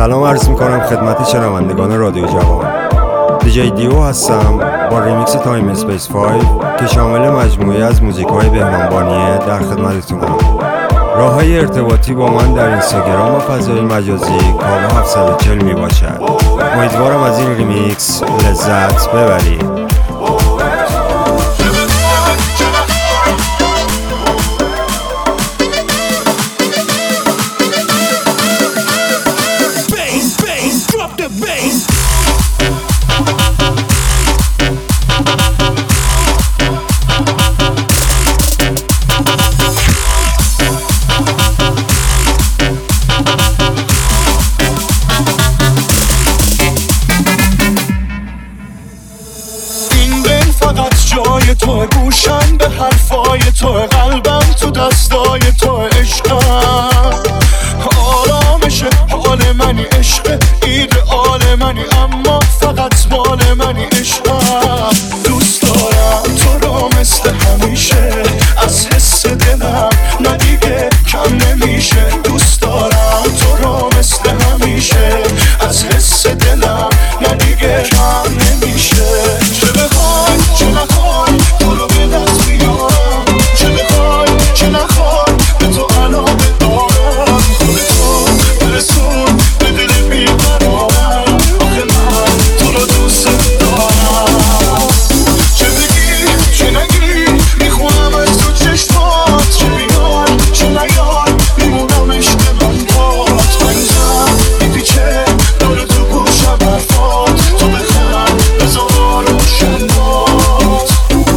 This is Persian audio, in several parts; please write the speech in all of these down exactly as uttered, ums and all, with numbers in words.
سلام عرض میکنم خدمت شنوندگان رادیو جوان. دیجی دیو هستم با ریمیکس تایم اسپیس پنج که شامل مجموعه از موزیک های بهنام بانیه در خدمتتونم. راه های ارتباطی با من در اینستاگرام و فضای مجازی کاوه هفتصد و چهل می باشد. امیدوارم از این ریمیکس لذت ببرید. تو گوشم به حرفای تو، قلبم تو دستای تو، عشقم آرامش حال منی، عشق ایدئال منی، اما فقط مال منی، عشقم دوست دارم تو رو مثل همیشه، از حس دلم نه دیگه کم نمیشه، دوست دارم تو رو مثل همیشه، از حس دلم نه دیگه کم نمیشه. چه بخوای چه نخوای تو رو به دست بیارم، چه بخوای چه نخوای به تو علاقه دارم، خودتو برسون به دل بیقرارم، آخه من تو رو دوست دارم. چه بگی چه نگی میخونم از تو چشمات، چه بیای چه نیای میمونم عشق من بات، هنوزم میپیچه داره تو گوشم حرفات، تو بخونم بذار روشن بات.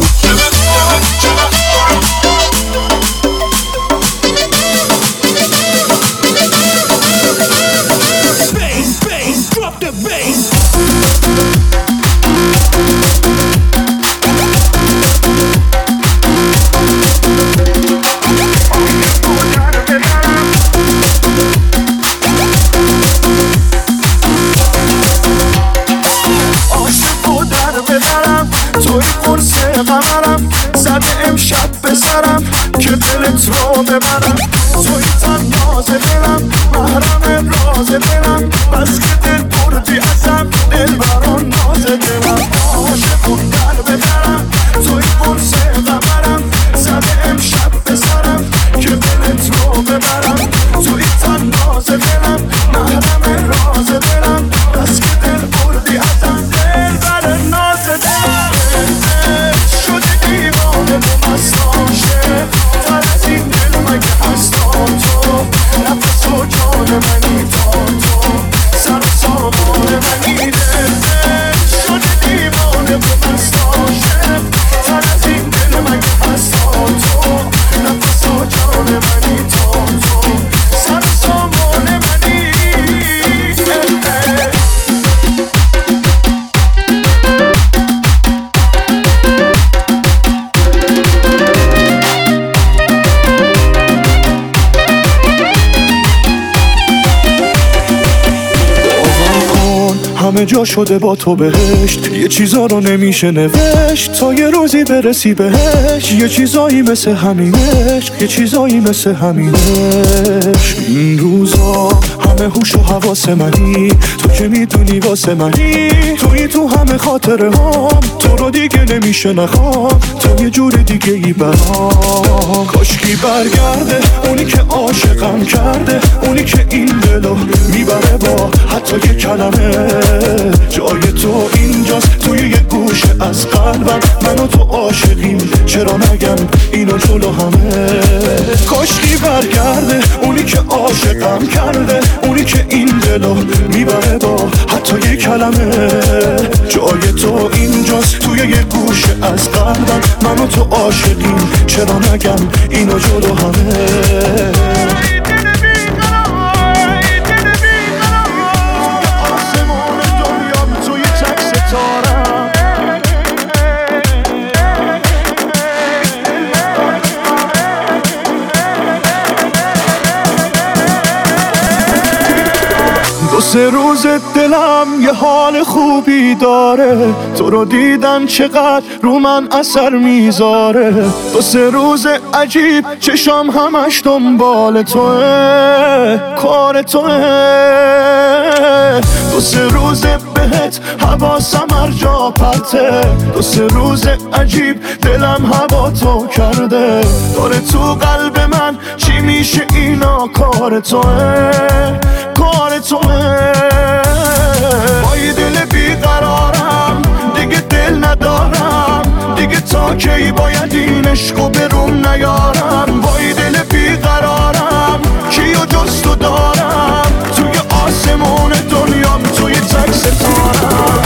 توی قرص قمرم زده امشب به سرم که دلت رو ببرم، توی تن ناز دلم محرم راز دلم، بس که دل بردی ازم دل بران ناز دلم، عاشقون در ببرم توی قرص قمرم زده امشب به سرم که دلت رو ببرم، توی تن ناز دلم محرم راز دلم، بس که دل بردی ازم دل بران ناز دلم. شده دیوانه به مستاشه تر از این دل مگه هستان تو، نفس و جان منی تا تو، سر و سامان منی دل دل. شده دیوانه به مستاشه تر از این دل مگه هستان تو، نفس و جان منی تا تو، سر و سامان منی دل دل. همه جا شده با تو بهشت، یه چیزا رو نمیشه نوشت تا یه روزی برسی بهش، یه چیزایی مثل همینش، یه چیزایی مثل همینش. این روزا همه هوش و حواس منی، تو که میدونی واسه منی، توی تو همه خاطره هم، تو رو دیگه نمیشه نخوام، تو یه جور دیگه ای برام. کاشکی برگرده اونی که عاشقم کرده، اونی که این دلو میبره با حتی یه کلمه، جای تو اینجاست توی یه گوشه از قلبم، من و تو عاشقیم چرا نگم اینو جلو همه. کاشکی برگرده اونی که عاشقم کرده، اونی که این دلو میبره با حتی یه کلمه، جای تو اینجاست توی یه گوشه از قلبم، من و تو عاشقیم چرا نگم اینو جلو همه. دو سه روز دلم یه حال خوبی داره، تو رو دیدن چقدر رو من اثر میذاره. دو سه روز عجیب چشام همش دنبال توه، کار توه. دو سه روزه بهت حواسم هر جا پرته، دو سه روز عجیب دلم هوا تو کرده. داره تو قلب من چی میشه اینا کار توه، کار توه. با یه دل بیقرارم دیگه دل ندارم، دیگه تا کی باید این عشقو بروم نیارم. با یه دل بیقرارم کیو جز تو دارم، توی آسمون دنیام توی تک ستارم.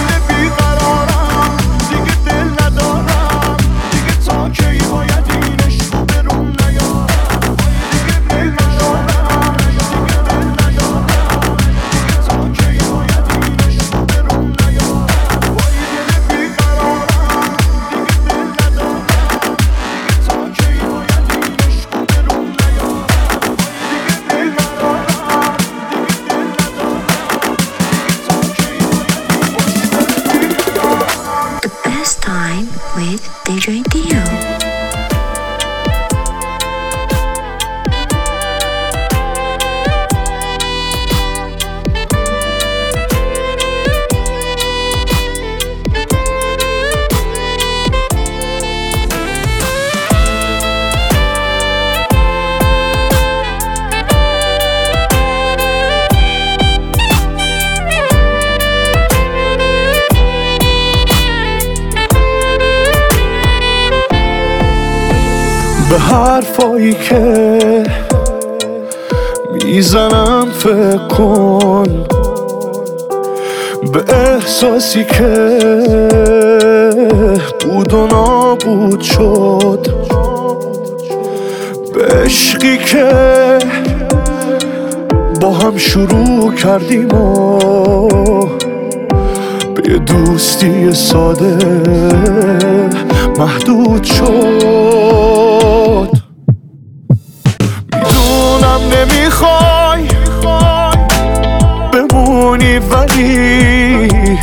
With دی جی Dio. به حرفایی که میزنم فکر کن، به احساسی که بود و نابود شد، به عشقی که با هم شروع کردیم و به یه دوستی ساده محدود شد. میدونم نمیخوای بمونی ولی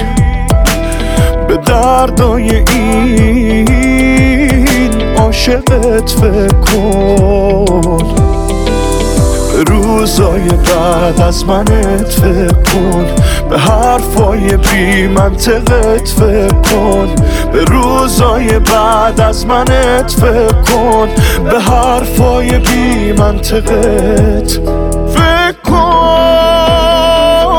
به دردای این عاشقت فکر کن، به روزای بعد از منت فکر کن، به حرفای بی منطقت فکر کن، به روزای بعد از منت فکر کن، به حرفای بی منطقت فکر کن.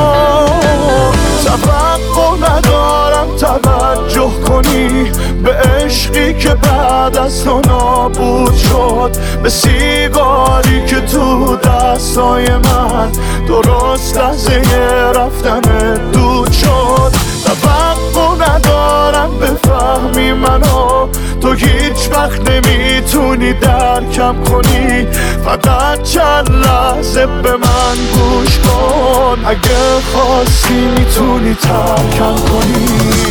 توقع ندارم توجه کنی به عشقی که بعد از تو نابود شد، به سیگاری که تو دستای من درست لحظه رفتن دود شد. توقع ندارم بفهمی منو، تو هیچ وقت نمیتونی درکم کنی، فقط چند لحظه به من گوش کن، اگه خواستی میتونی ترکم کنی.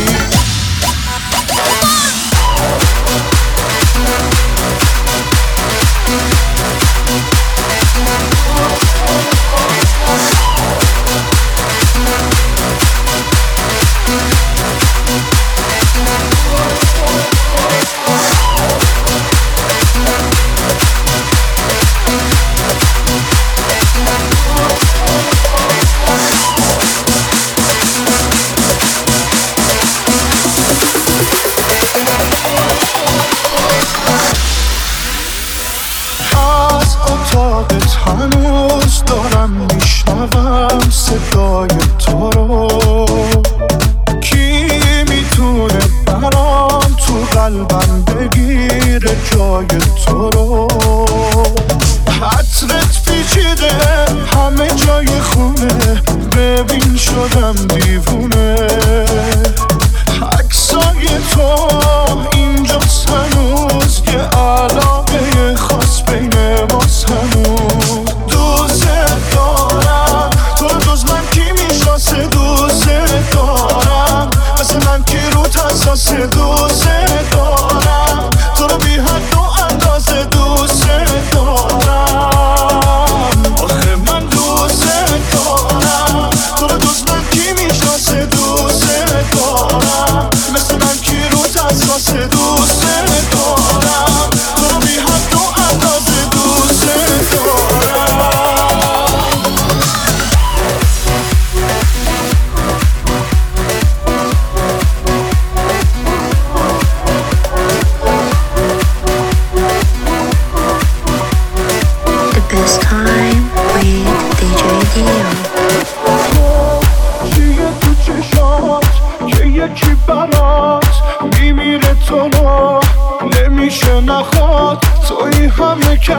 هنوز دارم میشنوم صدای تو رو، کی میتونه برام تو قلبم بگیره جای تو رو. عطرت پیچیده همه جای خونه، ببین شدم دیوونه. عکسای تو اینجاست هنوز که علاقه خاص بین ماست هنوز. دوست دارم تو رو، جز من کی میشناسه؟ دوست دارم مثل من کی رو حساس؟ دوست دارم تو رو بی حد و اندازه دوست دارم. آخه من دوست دارم تو رو، جز من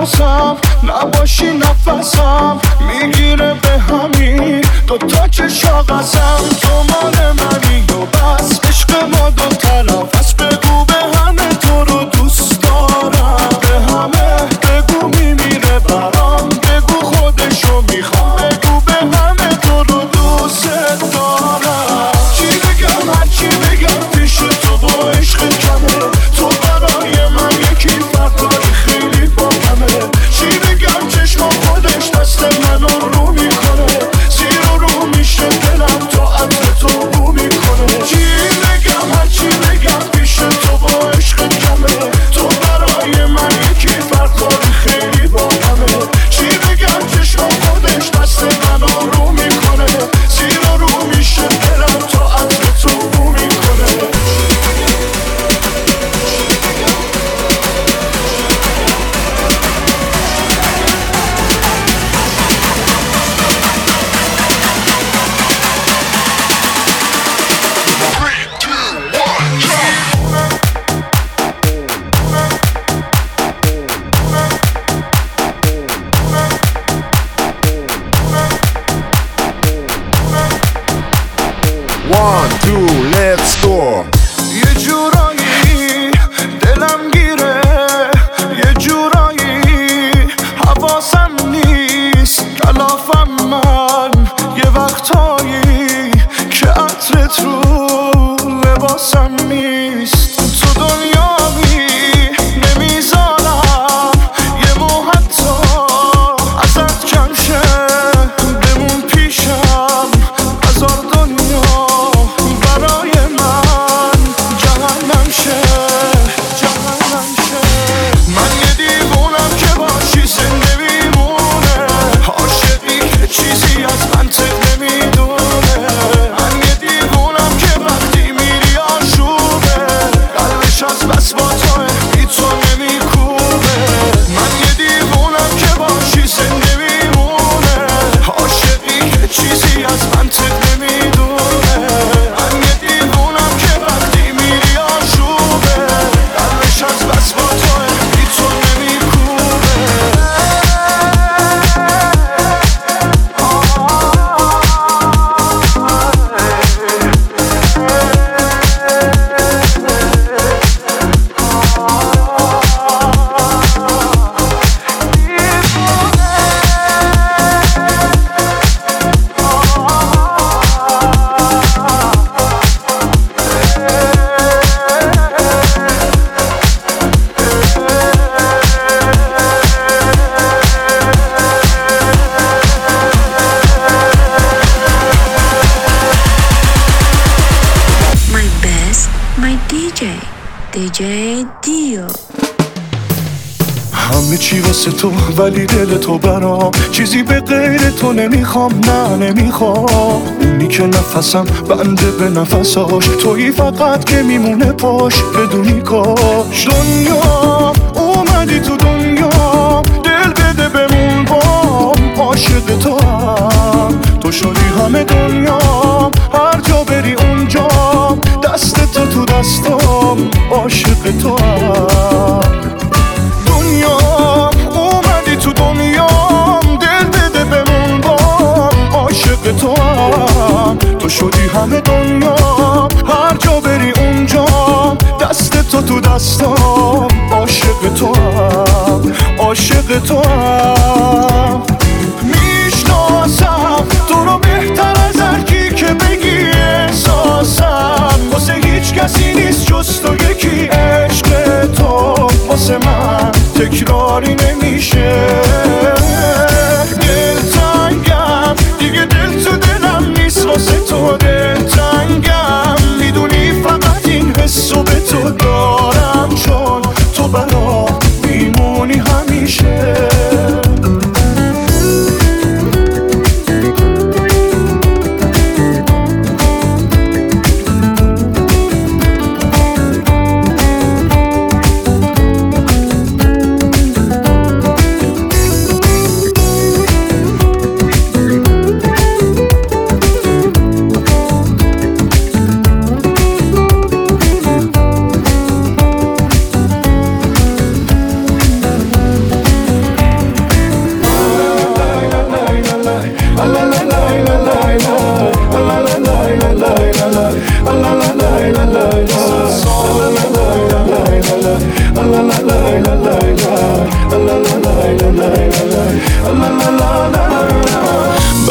نفسم نباشی نفسم میگیره به همین دوتا که شاقسم تو مال منی و بس عشق ما دو طرف از بگو به همه تو رو دوست دارم به همه بگو میمیره برام بگو خودشو میخوام بگو به همه تو رو دوست دارم چی بگم هر چی بگم پیش تو با عشق کمه تو برای من یکی فردای خیلی با کمه چی بگم چشم خودش دست منو رو میکنه زیر و رو میشه دلم تا عطر تو رو میکنه چی بگم هر چی بگم پیش تو با عشق کمه تو برای من یکی فردای خیلی با کمه چی بگم چشم خودش دست منو رو میکنه زیر و رو میشه دلم تا عطر تو رو میکنه One, two, let's go. یه جورایی دلم گیره یه جورایی حواسم نیست کلافم من یه وقتایی که عطرت رو لباسم نیست تو دنیایی نمیذارم یه مو حتی ازت کم شه بمون پیشم هزار دنیا برای من جهنم شه جهنم شه من یه دیوونم که باشی زنده میمونه عاشقی که چیزی از منطق نمیدونه من یه دیوونم که وقتی میری آشوبه قلبش از بس با توه بی تو نمیکوبه من یه دیوونم که باشی زنده میمونه عاشقی که چیزی از منطق نمیدونه من یه دیوونم که وقتی میری آشوبه قلبش از بس با توه بی تو نمیکوبه My best, my دی جی دی جی دیو. همه چی واسه تو ولی دل تو برام چیزی به غیر تو نمیخوام نه نمیخوام اونی که نفسم بنده به نفساش تویی فقط که میمونه پاش بدونی کاش دنیا اومدی تو دنیا دل بده بمون بام عاشق تو هم تو شدی همه دنیا هر جا بری اونجا دست تو تو دستام عاشق تو هم دنیا اومدی تو دنیام دل بده بمون بام عاشق تو هم تو شدی همه دنیا هر جا بری اونجا دست تو تو دستام عاشق تو هم عاشق تو هم میشناسم تو رو بهتر از هر کی که بگی احساسم واسه هیچ کسی نیست جز تو یکی عشق تو واسه من تکراری نمیشه دلتنگم دیگه دل تو دلم نیست واسه تو دلتنگم میدونی فقط این حسو به تو دارم چون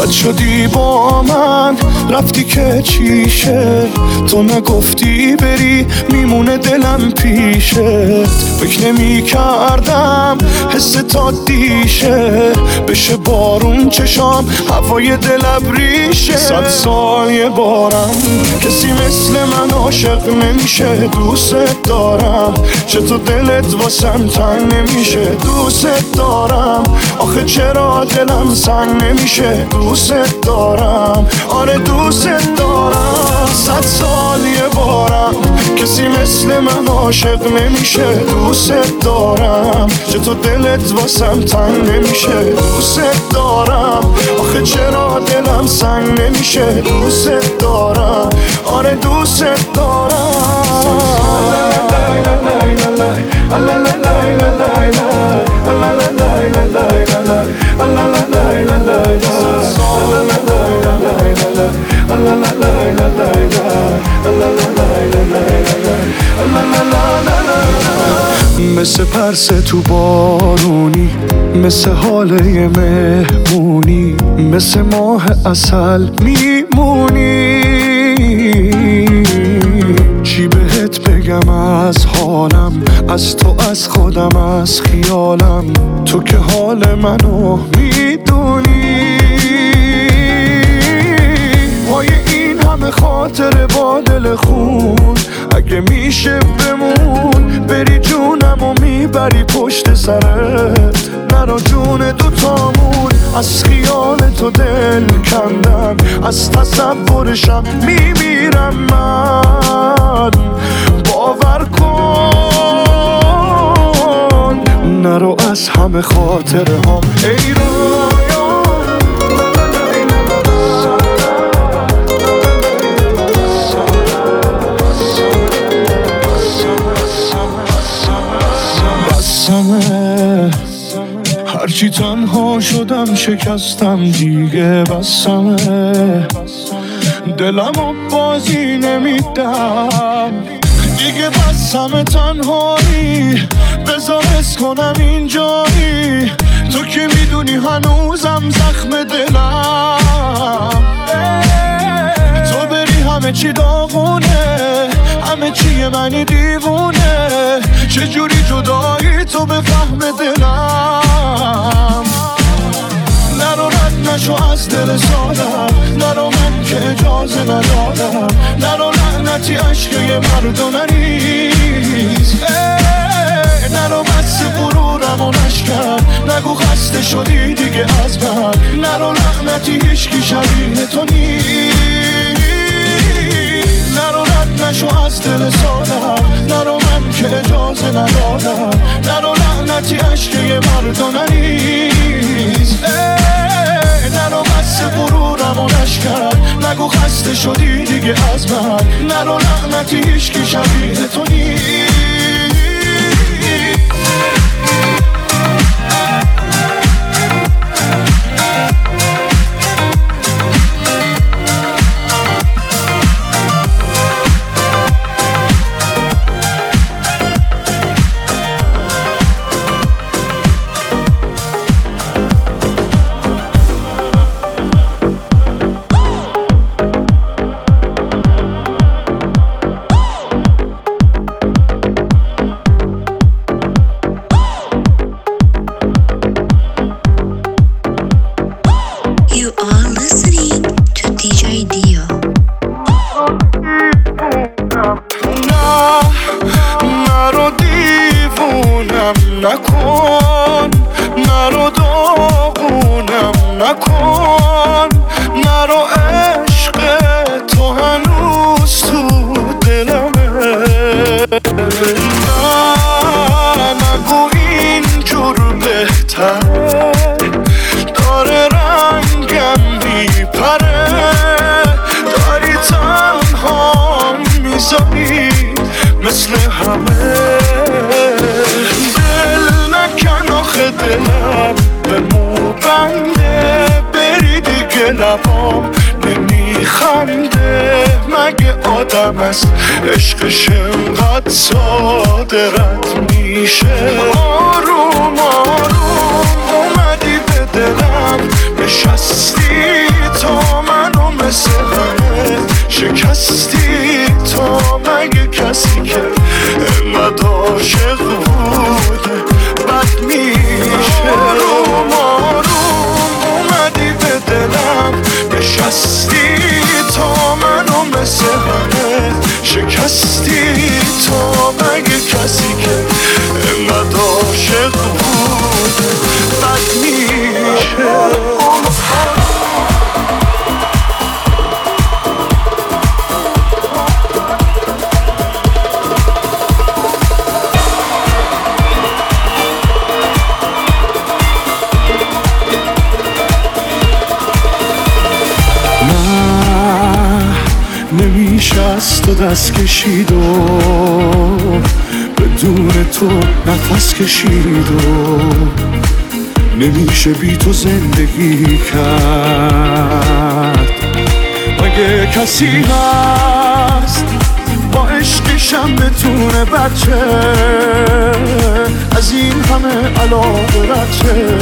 بد شدی با من رفتی که چیشه تو نگفتی بری میمونه دلم پیشت فکر نمی کردم حس تا دیشه بشه بارون چشام هوای دل ابریشه صد سال یه بارم کسی مثل من عاشق نمیشه دوست دارم چطور دلت واسم تنگ نمیشه دوست دارم آخه چرا دلم سنگ نمیشه دوست دارم آره دوست دارم صد سال یه بارم کسی مثل من عاشق نمیشه دوست دارم چطور دلت واسم تنگ نمیشه دوست دارم آخه چرا دلم سنگ نمیشه دوست دارم آره دوست مثل پرسه تو بارونی مثل حاله مهمونی مثل ماه عسل میمونی چی بهت بگم از حالم از تو از خودم از خیالم تو که حال منو میدونی وای این همه خاطر با دل خون اگه میشه بمون بری جونم و میبری پشت سرت نرو جون دوتامون از خیال تو دل کندم از تصورشم میمیرم من باور کن نرو از همه خاطره هم ای رویا هرچی تنها شدم شکستم دیگه بسمه دلمو بازی نمیدم دیگه بسمه تنهایی بذار حس کنم اینجایی تو که میدونی هنوزم زخم دلم تو بری همه چی داغونه همه چیه منی دیوونه چجوری جدایی تو بفهم دلم نرو رد نشو از دل سادم نرو من که اجازه ندادم نرو لعنتی عشق یه مردونه نیست نرو بس غرورم و نشکن نگو خسته شدی دیگه از من نرو لعنتی هیچکی شبیه تو نیست نرو رد نشو از دل سادم نرو من که اجازه ندادم نرو لعنتی عشق یه مردونه نیست نرو بس غرورم و نشکن نگو خسته شدی دیگه از من نرو لعنتی هیچکی شبیه تو نیست نکن نرو داغونم نکن نرو عشق تو هنوز تو دلمه نه نگو اینجور بهتر داره رنگم میپره داری تنها میذاری مثل همه دلم به مو بنده بری دیگه لبام نمیخنده مگه آدم است عشقش انقدر ساده رد میشه آروم آروم اومدی به دلم نشستی کسی که انقدر عاشق بوده بد میشه. آروم آروم اومدی به دلم نشستی تا منو مثل همه شکستی. تا مگه کسی که انقدر عاشق بوده بد میشه. نمیشه از تو دست کشید و بدون تو نفس کشید و نمیشه بی تو زندگی کرد. مگه کسی هست با عشقشم بتونه بچه از این همه علاقه رچه؟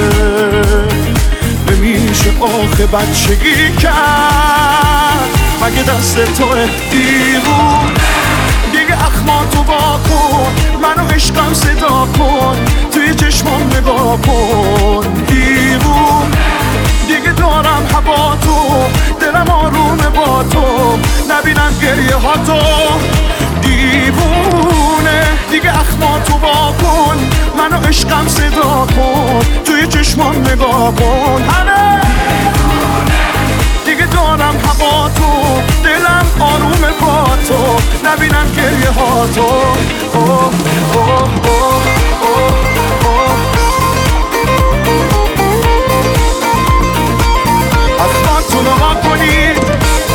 نمیشه آخه بچگی کرد مگه دست توه دیوون. دیگه اخماتو با کن منو عشقم صدا کن توی چشمام نگاه کن دیوون. دیگه دارم هوا تو دلم آرومه با تو نبینم گریه ها تو دیوونه. دیگه اخماتو با کن منو عشقم صدا کن توی چشمام نگاه کن همه دیگه دارم هوا تو دلم آرومه با تو نبینم گریه ها تو. اوه اوه اوه اوه اوه اخماتو نگاه کنید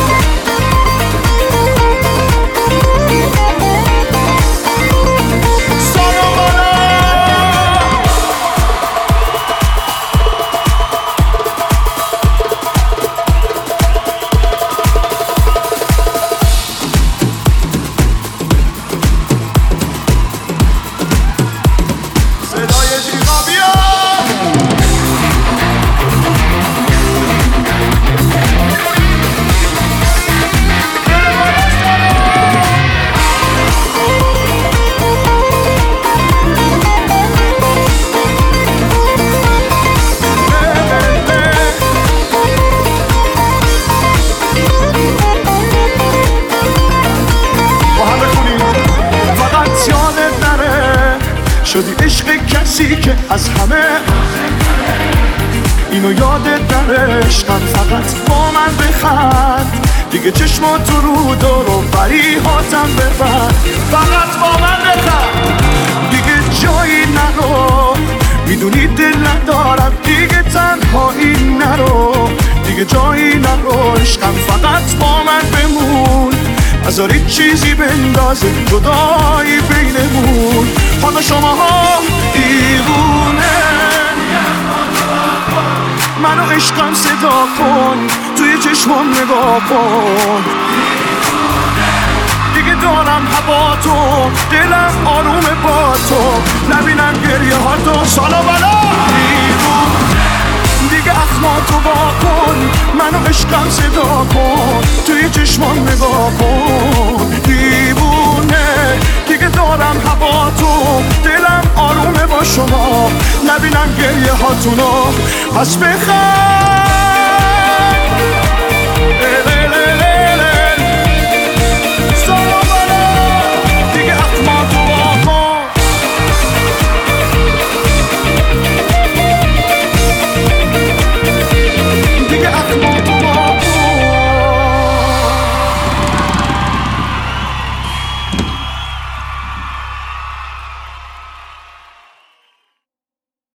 شدی عشق کسی که از همه اینو یادت نره. عشقم فقط با من بخند دیگه چشماتو رو دور و بریهاتم ببند. فقط با من بخند دیگه جایی نرو میدونی دل ندارم دیگه تنهایی نرو دیگه جایی نرو. عشقم فقط با من بمون نذاری چیزی بندازه جدایی بینمون. حالا شما ها دیوونه منو عشقم صدا کن توی چشمام نگاه کن دیگه دارم هوا تو دلم آرومه با تو نبینم گریه ها تو سالا بلا دیوونه. دیگه اخماتو با کن منو عشقم صدا کن توی چشمام نگاه کن دیوونه. دیگه دارم هوا تو دلم آرومه با شما نبینم گریه هاتونو پس بخند.